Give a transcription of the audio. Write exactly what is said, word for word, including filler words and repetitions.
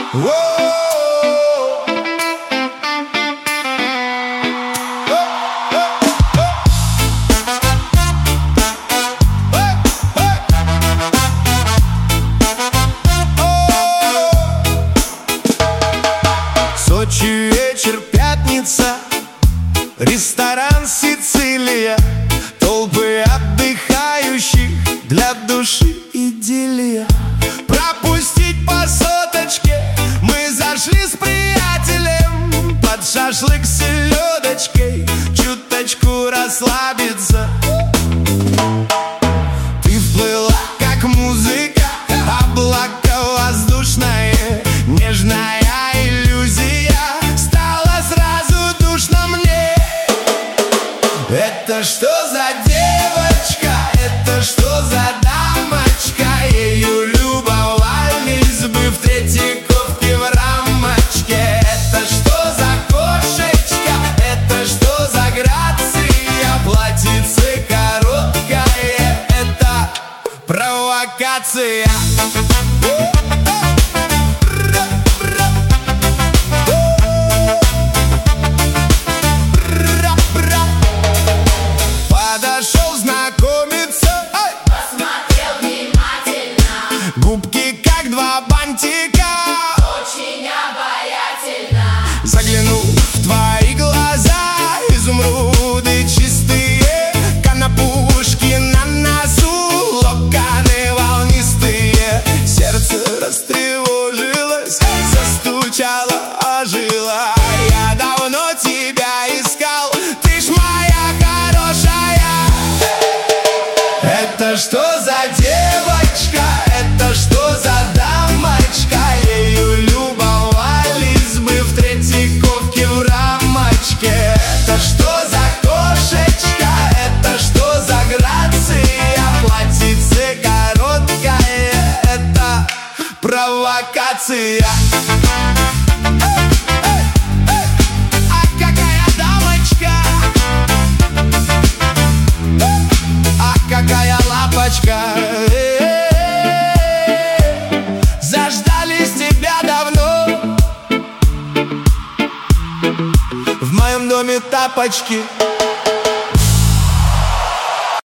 Сочи вечер, пятница, ресторан Сицилия, толпы отдыхающих, для души идиллия. Пропустить по соточке, мы зашли с приятелем под шашлык с селедочкой, чуточку расслабиться. Ты вплыла, как музыка, облако воздушное, нежная иллюзия, стало сразу душно мне. Это что за девочка? Это что за дамочка? Ею любовались бы в Третьяковке в рамочке. Это что за кошечка? Это что за грация? Платьице короткое, это провокация. Подошел знакомиться, посмотрел внимательно, губки как два бантика, очень обаятельно. заглянув в твои глаза, изумруды чистые, конопушки на носу, локоны волнистые. Сердце растревожилось, застучало, ожило. Я давно тебя искал, ты ж моя хорошая. Это что за девочка? Это что за дамочка? Ею любовались бы в Третьяковке в рамочке. Это что за кошечка? Это что за грация? Платьице короткое, это провокация. А какая дамочка? А какая лапочка? Заждались тебя давно. В моем доме тапочки.